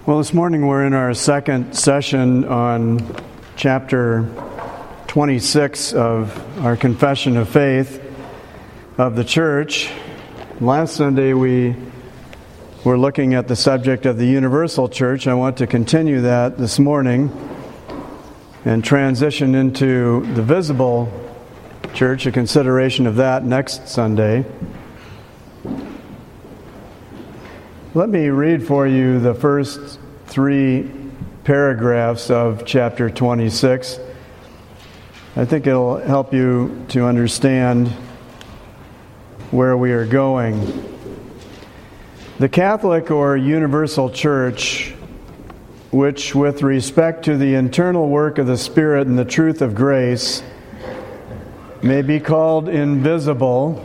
Well, this morning we're in our second session on chapter 26 of our Confession of Faith of the Church. Last Sunday we were looking at the subject of the universal church. I want to continue that this morning and transition into the visible church, a consideration of that next Sunday. Let me read for you the first 3 paragraphs of chapter 26. I think it'll help you to understand where we are going. The Catholic or universal church, which with respect to the internal work of the Spirit and the truth of grace may be called invisible,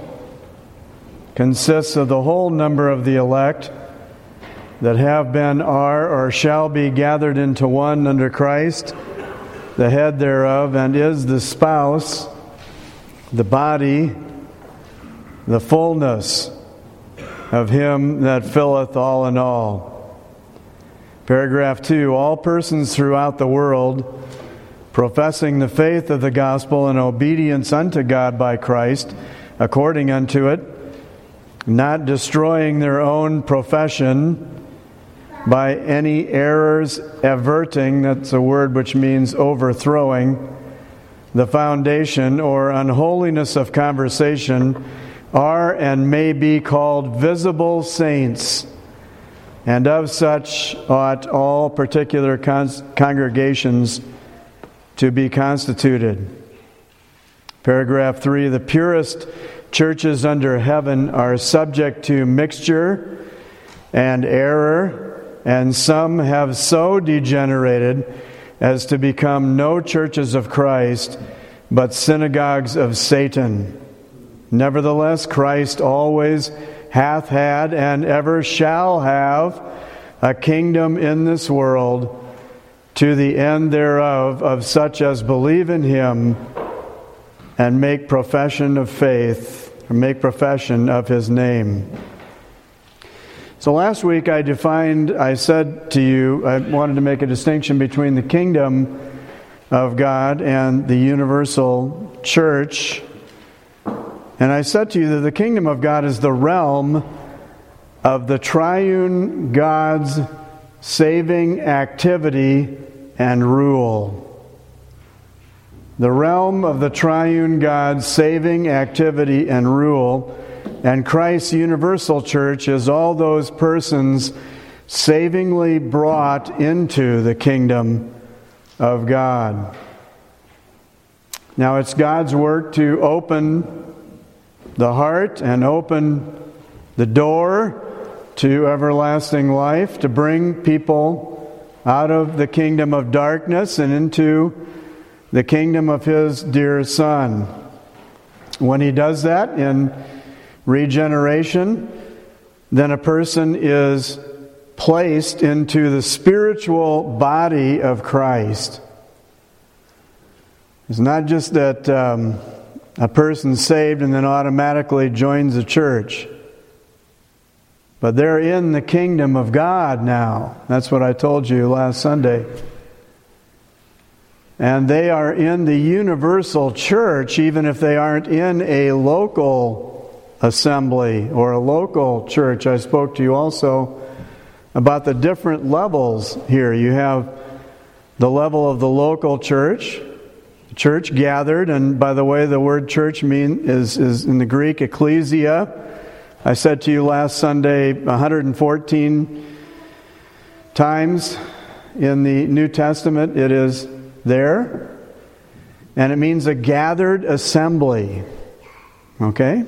consists of the whole number of the elect that have been, are, or shall be gathered into one under Christ, the head thereof, and is the spouse, the body, the fullness of Him that filleth all in all. Paragraph 2, all persons throughout the world, professing the faith of the gospel and obedience unto God by Christ, according unto it, not destroying their own profession by any errors, averting, that's a word which means overthrowing, the foundation or unholiness of conversation, are and may be called visible saints, and of such ought all particular congregations to be constituted. Paragraph 3, the purest churches under heaven are subject to mixture and error, and some have so degenerated as to become no churches of Christ, but synagogues of Satan. Nevertheless, Christ always hath had and ever shall have a kingdom in this world, to the end thereof of such as believe in Him and make profession of faith, or make profession of His name. So last week I said to you, I wanted to make a distinction between the kingdom of God and the universal church. And I said to you that the kingdom of God is the realm of the triune God's saving activity and rule. The realm of the triune God's saving activity and rule. And Christ's universal church is all those persons savingly brought into the kingdom of God. Now it's God's work to open the heart and open the door to everlasting life, to bring people out of the kingdom of darkness and into the kingdom of His dear Son. When He does that in regeneration, then a person is placed into the spiritual body of Christ. It's not just that a person's saved and then automatically joins the church, but they're in the kingdom of God now. That's what I told you last Sunday. And they are in the universal church, even if they aren't in a local assembly or a local church. I spoke to you also about the different levels here. You have the level of the local church gathered, and by the way, the word church is in the Greek ecclesia. I said to you last Sunday 114 times in the New Testament it is there, and it means a gathered assembly. Okay?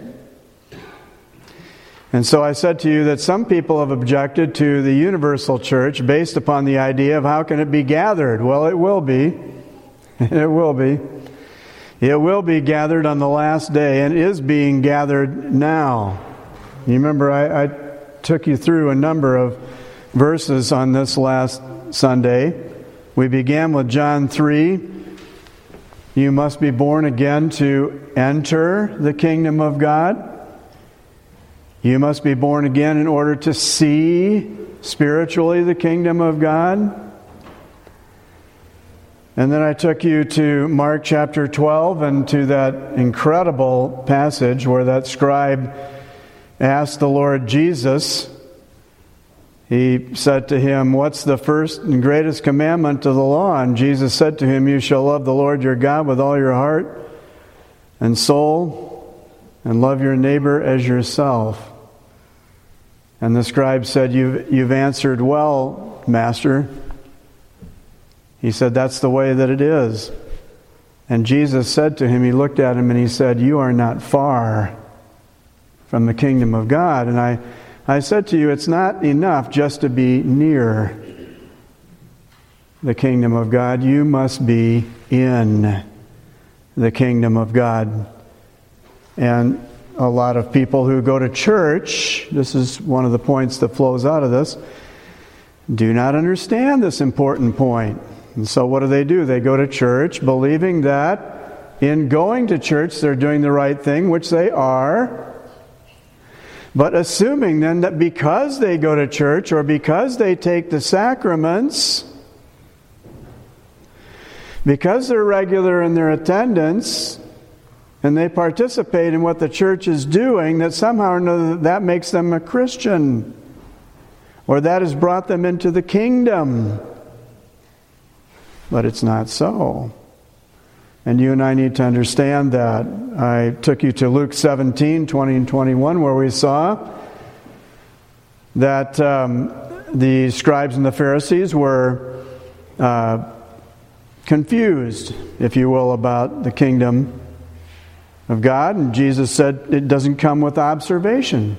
And so I said to you that some people have objected to the universal church based upon the idea of how can it be gathered? Well, it will be. It will be. It will be gathered on the last day and is being gathered now. You remember I took you through a number of verses on this last Sunday. We began with John 3. You must be born again to enter the kingdom of God. You must be born again in order to see spiritually the kingdom of God? And then I took you to Mark chapter 12 and to that incredible passage where that scribe asked the Lord Jesus. He said to him, "What's the first and greatest commandment of the law?" And Jesus said to him, "You shall love the Lord your God with all your heart and soul, and love your neighbor as yourself." And the scribe said, You've answered well, Master." He said, "That's the way that it is." And Jesus said to him, he looked at him and he said, "You are not far from the kingdom of God." And I said to you, it's not enough just to be near the kingdom of God. You must be in the kingdom of God. And a lot of people who go to church, this is one of the points that flows out of this, do not understand this important point. And so what do? They go to church believing that in going to church they're doing the right thing, which they are, but assuming then that because they go to church or because they take the sacraments, because they're regular in their attendance and they participate in what the church is doing, that somehow or another that makes them a Christian, or that has brought them into the kingdom. But it's not so. And you and I need to understand that. I took you to Luke 17, 20 and 21, where we saw that the scribes and the Pharisees were confused, if you will, about the kingdom of God. And Jesus said it doesn't come with observation.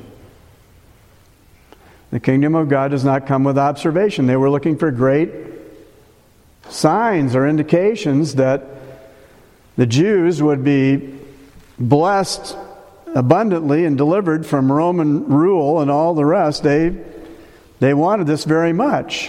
The kingdom of God does not come with observation. They were looking for great signs or indications that the Jews would be blessed abundantly and delivered from Roman rule and all the rest. They wanted this very much.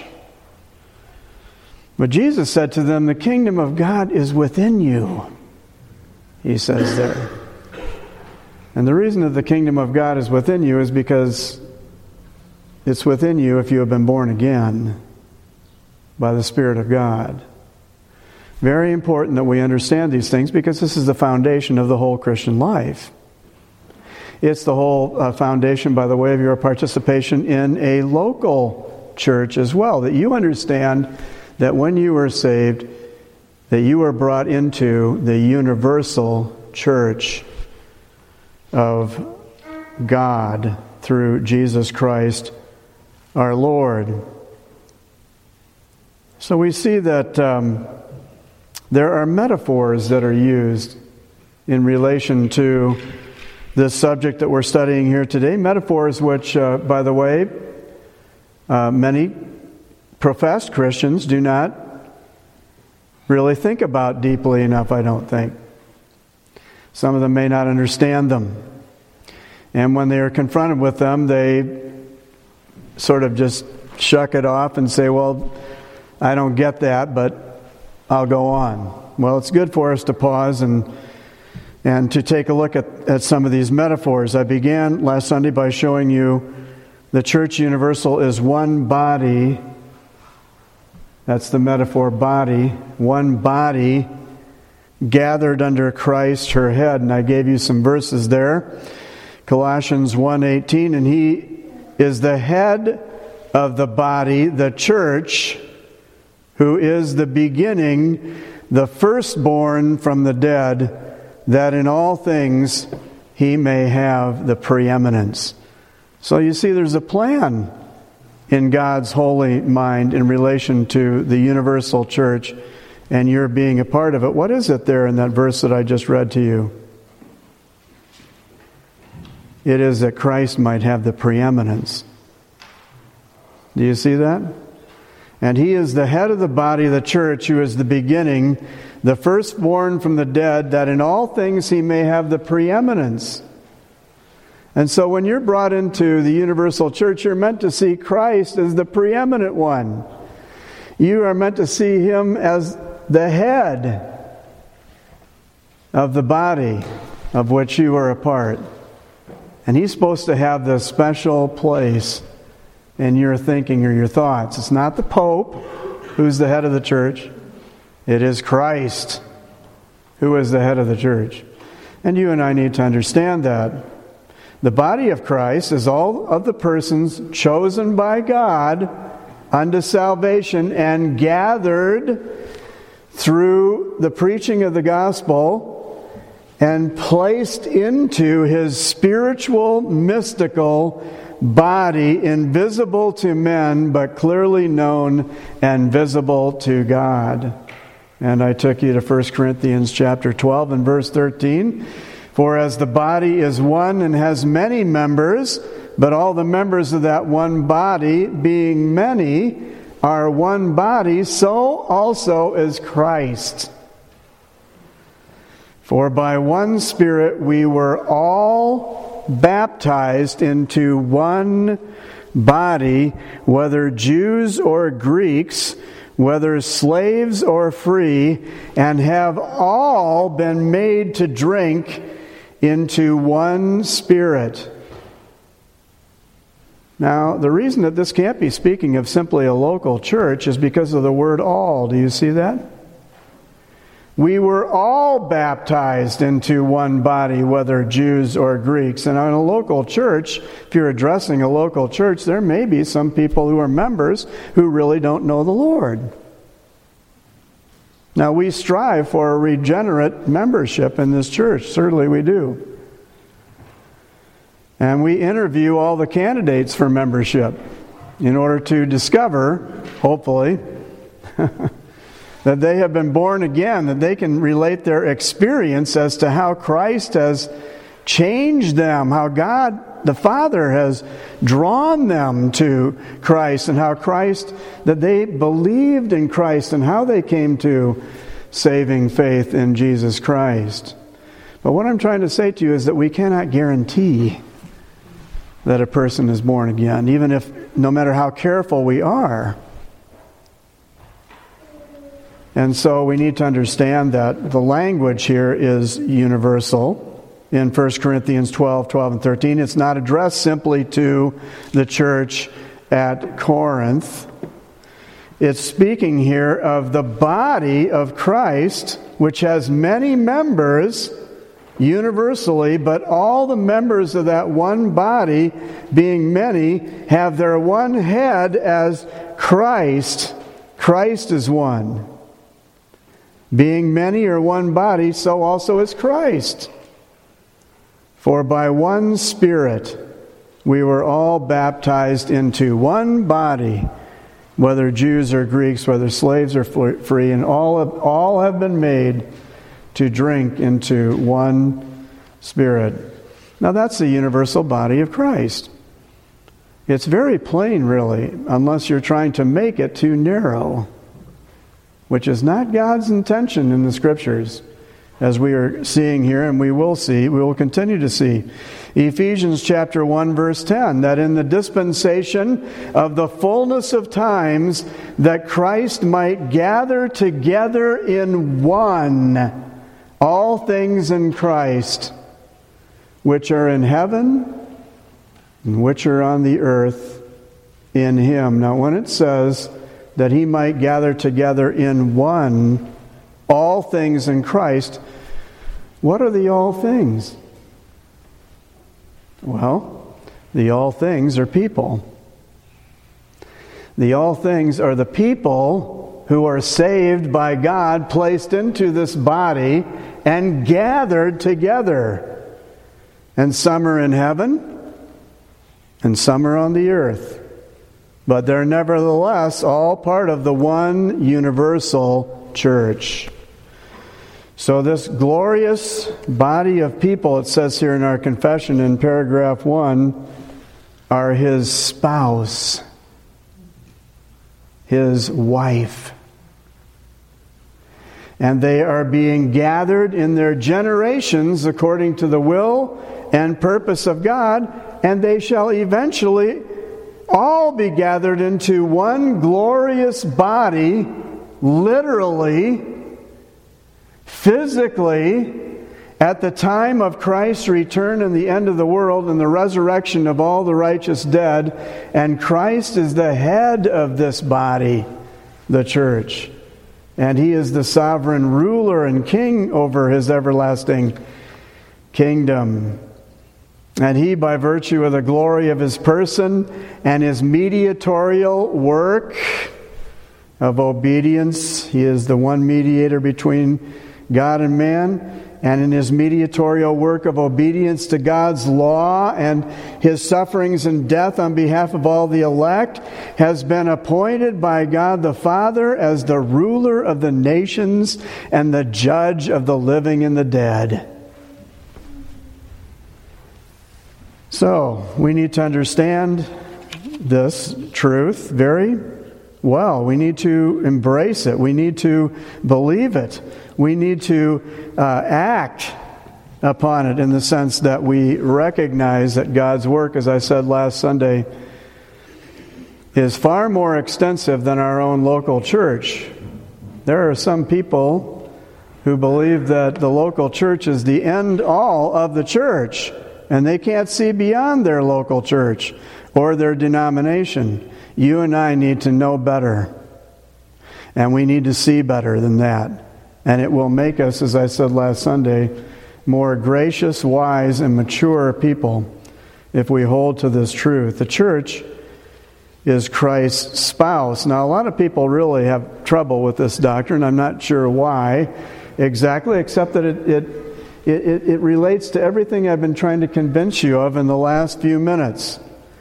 But Jesus said to them, "The kingdom of God is within you," he says there. And the reason that the kingdom of God is within you is because it's within you if you have been born again by the Spirit of God. Very important that we understand these things, because this is the foundation of the whole Christian life. It's the whole foundation, by the way, of your participation in a local church as well. That you understand that when you were saved, that you were brought into the universal church of God through Jesus Christ our Lord. So we see that there are metaphors that are used in relation to this subject that we're studying here today. Metaphors which, by the way, many professed Christians do not really think about deeply enough, I don't think. Some of them may not understand them. And when they are confronted with them, they sort of just shuck it off and say, "Well, I don't get that, but I'll go on." Well, it's good for us to pause and to take a look at some of these metaphors. I began last Sunday by showing you the church universal is one body. That's the metaphor, body. One body gathered under Christ, her head. And I gave you some verses there. Colossians 1:18, and He is the head of the body, the church, who is the beginning, the firstborn from the dead, that in all things He may have the preeminence. So you see, there's a plan in God's holy mind in relation to the universal church, and you're being a part of it. What is it there in that verse that I just read to you? It is that Christ might have the preeminence. Do you see that? And He is the head of the body, the church, who is the beginning, the firstborn from the dead, that in all things He may have the preeminence. And so when you're brought into the universal church, you're meant to see Christ as the preeminent one. You are meant to see Him as the head of the body of which you are a part. And He's supposed to have the special place in your thinking or your thoughts. It's not the Pope who's the head of the church. It is Christ who is the head of the church. And you and I need to understand that. The body of Christ is all of the persons chosen by God unto salvation and gathered through the preaching of the gospel and placed into His spiritual, mystical body, invisible to men, but clearly known and visible to God. And I took you to 1 Corinthians chapter 12 and verse 13. For as the body is one and has many members, but all the members of that one body, being many, are one body, so also is Christ. For by one Spirit we were all baptized into one body, whether Jews or Greeks, whether slaves or free, and have all been made to drink into one Spirit. Now, the reason that this can't be speaking of simply a local church is because of the word all. Do you see that? We were all baptized into one body, whether Jews or Greeks. And in a local church, if you're addressing a local church, there may be some people who are members who really don't know the Lord. Now, we strive for a regenerate membership in this church. Certainly we do. And we interview all the candidates for membership in order to discover, hopefully, that they have been born again, that they can relate their experience as to how Christ has changed them, how God the Father has drawn them to Christ, and how Christ, that they believed in Christ, and how they came to saving faith in Jesus Christ. But what I'm trying to say to you is that we cannot guarantee that a person is born again, even if, no matter how careful we are. And so we need to understand that the language here is universal. In 1 Corinthians 12 and 13, it's not addressed simply to the church at Corinth. It's speaking here of the body of Christ, which has many members universally, but all the members of that one body, being many, have their one head as Christ. Christ is one. Being many or one body, so also is Christ. For by one Spirit we were all baptized into one body, whether Jews or Greeks, whether slaves or free, and all have been made to drink into one Spirit. Now that's the universal body of Christ. It's very plain, really, unless you're trying to make it too narrow, which is not God's intention in the Scriptures, as we are seeing here, and we will continue to see. Ephesians chapter 1, verse 10, that in the dispensation of the fullness of times, that Christ might gather together in one all things in Christ, which are in heaven and which are on the earth in Him. Now, when it says that He might gather together in one all things in Christ, what are the all things? Well, the all things are people. The all things are the people who are saved by God, placed into this body, and gathered together. And some are in heaven, and some are on the earth. But they're nevertheless all part of the one universal church. So this glorious body of people, it says here in our confession in paragraph 1, are His spouse, His wife. And they are being gathered in their generations according to the will and purpose of God, and they shall eventually all be gathered into one glorious body, literally, physically, At the time of Christ's return and the end of the world and the resurrection of all the righteous dead, and Christ is the head of this body, the church. And He is the sovereign ruler and king over His everlasting kingdom. And He, by virtue of the glory of His person and His mediatorial work of obedience, He is the one mediator between God and man. And in His mediatorial work of obedience to God's law and His sufferings and death on behalf of all the elect, has been appointed by God the Father as the ruler of the nations and the judge of the living and the dead. So, we need to understand this truth very well. We need to embrace it. We need to believe it. We need to act upon it in the sense that we recognize that God's work, as I said last Sunday, is far more extensive than our own local church. There are some people who believe that the local church is the end all of the church, and they can't see beyond their local church or their denomination. You and I need to know better, and we need to see better than that. And it will make us, as I said last Sunday, more gracious, wise, and mature people if we hold to this truth. The church is Christ's spouse. Now, a lot of people really have trouble with this doctrine. I'm not sure why exactly, except that it relates to everything I've been trying to convince you of in the last few minutes.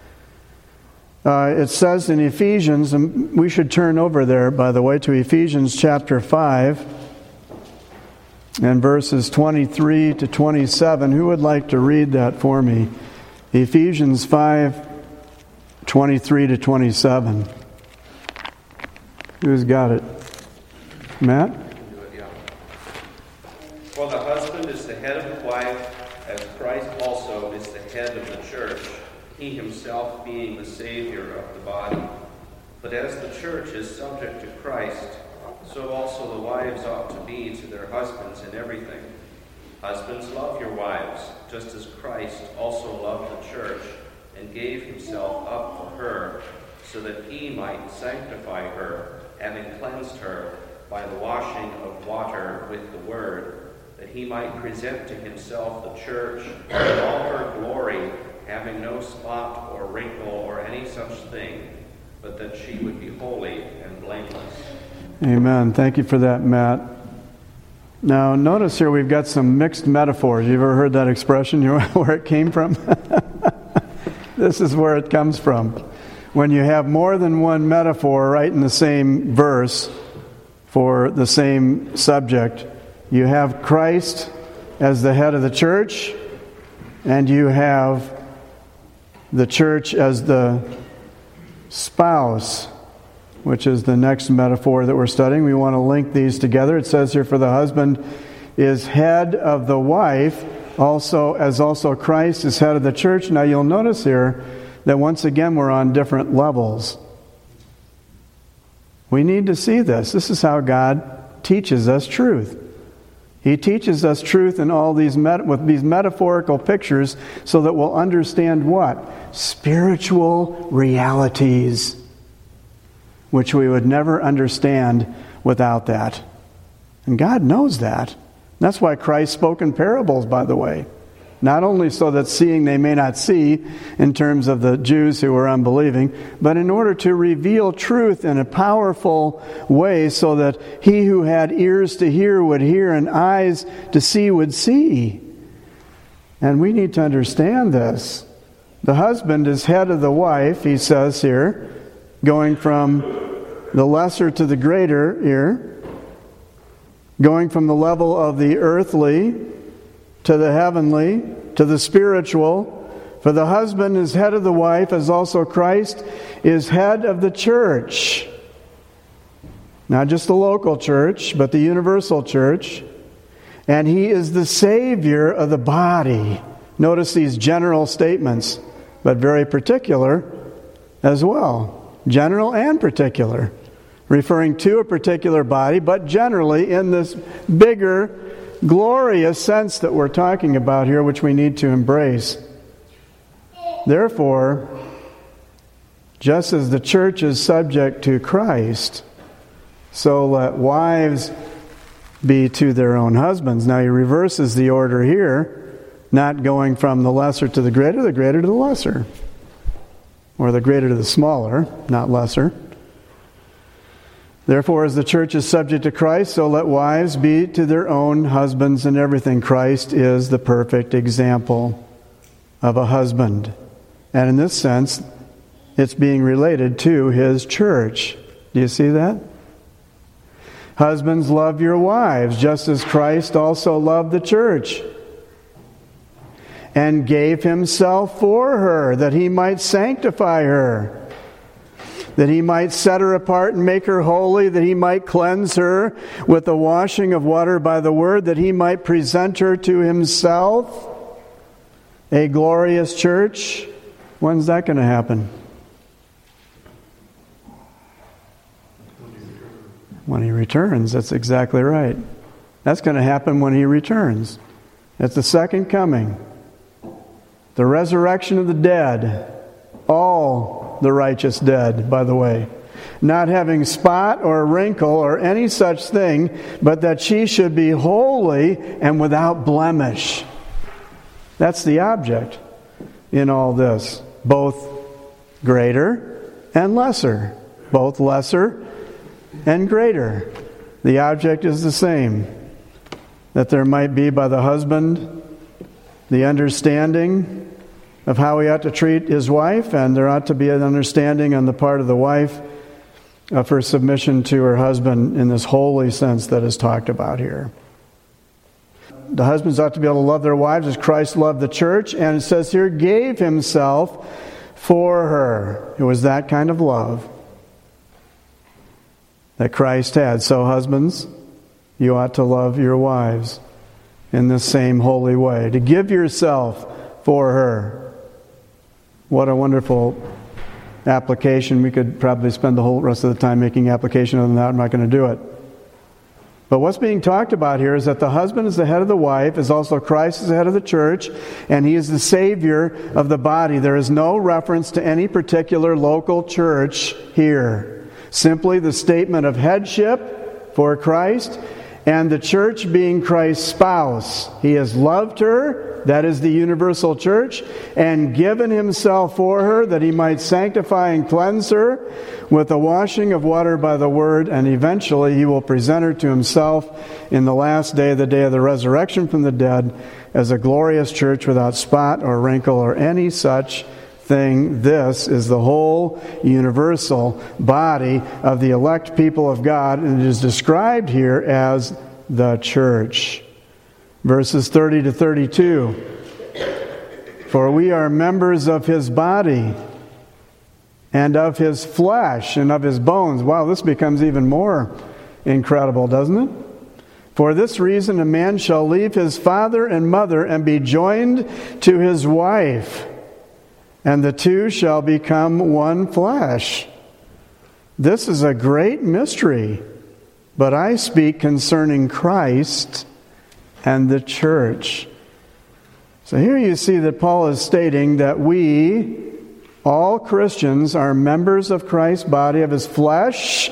It says in Ephesians, and we should turn over there, by the way, to Ephesians chapter 5. And verses 23 to 27. Who would like to read that for me? Ephesians 5, 23 to 27. Who's got it? Matt? For the husband is the head of the wife, as Christ also is the head of the church, He Himself being the Savior of the body. But as the church is subject to Christ, so also the wives ought to be to their husbands in everything. Husbands, love your wives, just as Christ also loved the church and gave Himself up for her, so that He might sanctify her, having cleansed her by the washing of water with the word, that He might present to Himself the church in all her glory, having no spot or wrinkle or any such thing, but that she would be holy and blameless. Amen. Thank you for that, Matt. Now, notice here we've got some mixed metaphors. You ever heard that expression? You know where it came from? This is where it comes from. When you have more than one metaphor right in the same verse for the same subject, you have Christ as the head of the church, and you have the church as the spouse, which is the next metaphor that we're studying. We want to link these together. It says here, for the husband is head of the wife, as also Christ is head of the church. Now you'll notice here that once again we're on different levels. We need to see this. This is how God teaches us truth. He teaches us truth in all these with these metaphorical pictures so that we'll understand what? Spiritual realities, which we would never understand without that. And God knows that. That's why Christ spoke in parables, by the way. Not only so that seeing they may not see, in terms of the Jews who were unbelieving, but in order to reveal truth in a powerful way so that he who had ears to hear would hear and eyes to see would see. And we need to understand this. The husband is head of the wife, he says here, going from the lesser to the greater here, going from the level of the earthly to the heavenly, to the spiritual. For the husband is head of the wife, as also Christ is head of the church. Not just the local church, but the universal church. And he is the Savior of the body. Notice these general statements, but very particular as well. General and particular. Referring to a particular body, but generally in this bigger glorious sense that we're talking about here, which we need to embrace. Therefore, just as the church is subject to Christ, so let wives be to their own husbands. Now he reverses the order here, not going from the lesser to the greater to the lesser. Or the greater to the smaller, not lesser. Therefore, as the church is subject to Christ, so let wives be to their own husbands in everything. Christ is the perfect example of a husband. And in this sense, it's being related to His church. Do you see that? Husbands, love your wives, just as Christ also loved the church, and gave Himself for her, that He might sanctify her, that He might set her apart and make her holy, that He might cleanse her with the washing of water by the Word, that He might present her to Himself, a glorious church. When's that going to happen? When He returns. That's exactly right. That's going to happen when He returns. At the second coming. The resurrection of the dead. All the righteous dead, by the way. Not having spot or wrinkle or any such thing, but that she should be holy and without blemish. That's the object in all this. Both greater and lesser. Both lesser and greater. The object is the same. That there might be by the husband the understanding of how he ought to treat his wife, and there ought to be an understanding on the part of the wife of her submission to her husband in this holy sense that is talked about here. The husbands ought to be able to love their wives as Christ loved the church, and it says here, gave Himself for her. It was that kind of love that Christ had. So husbands, you ought to love your wives in the same holy way, to give yourself for her. What a wonderful application. We could probably spend the whole rest of the time making application. Other than that, I'm not going to do it. But what's being talked about here is that the husband is the head of the wife, as also Christ is the head of the church, and He is the Savior of the body. There is no reference to any particular local church here. Simply the statement of headship for Christ, and the church being Christ's spouse. He has loved her, that is the universal church, and given Himself for her, that He might sanctify and cleanse her with the washing of water by the Word, and eventually He will present her to Himself in the last day, the day of the resurrection from the dead, as a glorious church without spot or wrinkle or any such thing. This is the whole universal body of the elect people of God, and it is described here as the church. Verses 30 to 32. For we are members of His body, and of His flesh, and of His bones. Wow, this becomes even more incredible, doesn't it? For this reason a man shall leave his father and mother, and be joined to his wife, and the two shall become one flesh. This is a great mystery, but I speak concerning Christ and the church. So here you see that Paul is stating that we, all Christians, are members of Christ's body, of His flesh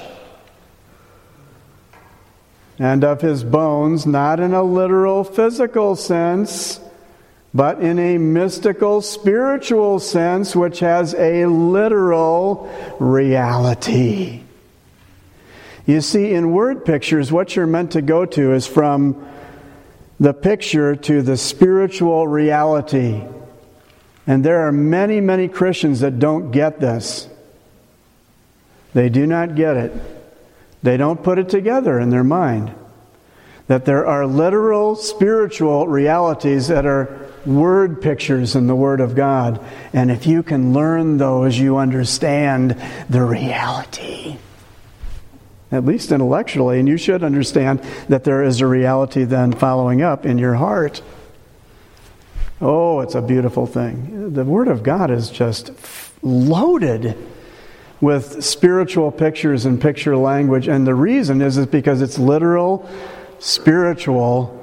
and of His bones, not in a literal physical sense, but in a mystical spiritual sense, which has a literal reality. You see, in word pictures, what you're meant to go to is from the picture to the spiritual reality. And there are many, many Christians that don't get this. They do not get it. They don't put it together in their mind. That there are literal spiritual realities that are word pictures in the Word of God. And if you can learn those, you understand the reality. At least intellectually, and you should understand that there is a reality then following up in your heart. Oh, it's a beautiful thing. The Word of God is just loaded with spiritual pictures and picture language, and the reason is because it's literal, spiritual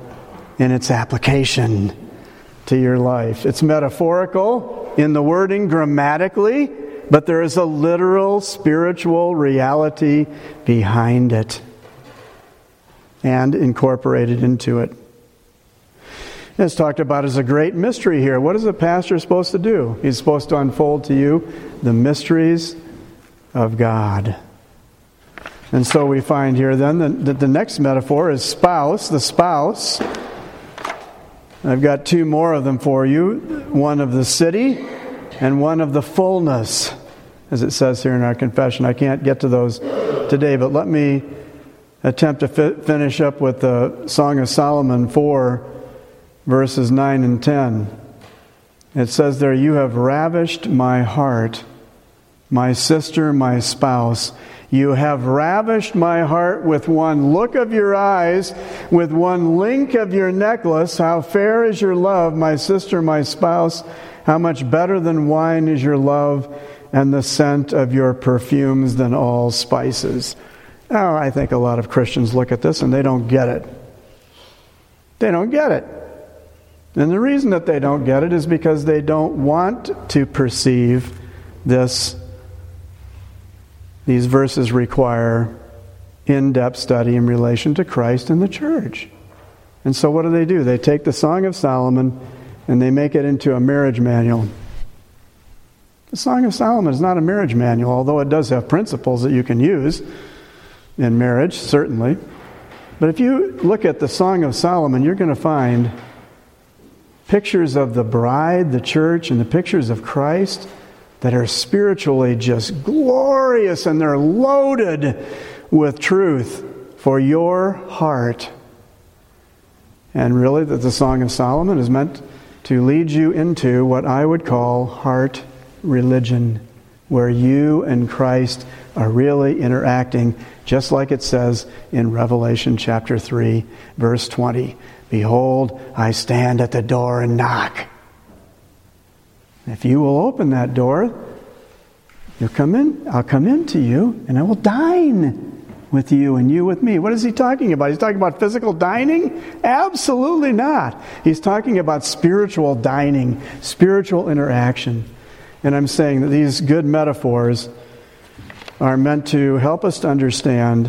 in its application to your life. It's metaphorical in the wording grammatically, but there is a literal spiritual reality behind it and incorporated into it. It's talked about as a great mystery here. What is a pastor supposed to do? He's supposed to unfold to you the mysteries of God. And so we find here then that the next metaphor is spouse, the spouse. I've got two more of them for you. One of the city and one of the fullness, as it says here in our confession. I can't get to those today, but let me attempt to finish up with the Song of Solomon 4, verses 9 and 10. It says there, "You have ravished my heart, my sister, my spouse. You have ravished my heart with one look of your eyes, with one link of your necklace. How fair is your love, my sister, my spouse. How much better than wine is your love, and the scent of your perfumes than all spices." Now, I think a lot of Christians look at this and they don't get it. They don't get it. And the reason that they don't get it is because they don't want to perceive this. These verses require in-depth study in relation to Christ and the church. And so what do? They take the Song of Solomon and they make it into a marriage manual. The Song of Solomon is not a marriage manual, although it does have principles that you can use in marriage, certainly. But if you look at the Song of Solomon, you're going to find pictures of the bride, the church, and the pictures of Christ that are spiritually just glorious, and they're loaded with truth for your heart. And really, that the Song of Solomon is meant to lead you into what I would call heart religion, where you and Christ are really interacting, just like it says in Revelation chapter 3, verse 20. "Behold, I stand at the door and knock. If you will open that door, you'll come in. I'll come into you, and I will dine with you and you with me." What is he talking about? He's talking about physical dining? Absolutely not. He's talking about spiritual dining, spiritual interaction. And I'm saying that these good metaphors are meant to help us to understand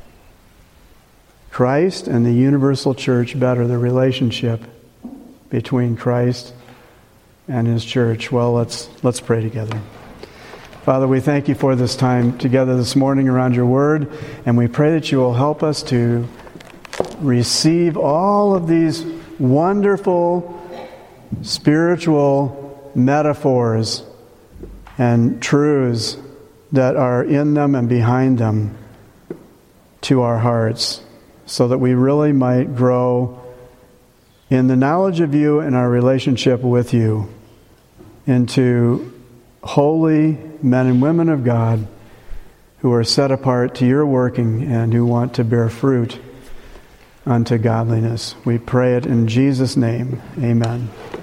Christ and the universal church better, the relationship between Christ and His church. Well, let's pray together. Father, we thank you for this time together this morning around your word, and we pray that you will help us to receive all of these wonderful spiritual metaphors and truths that are in them and behind them to our hearts, so that we really might grow in the knowledge of you and our relationship with you into holy men and women of God who are set apart to your working and who want to bear fruit unto godliness. We pray it in Jesus' name. Amen.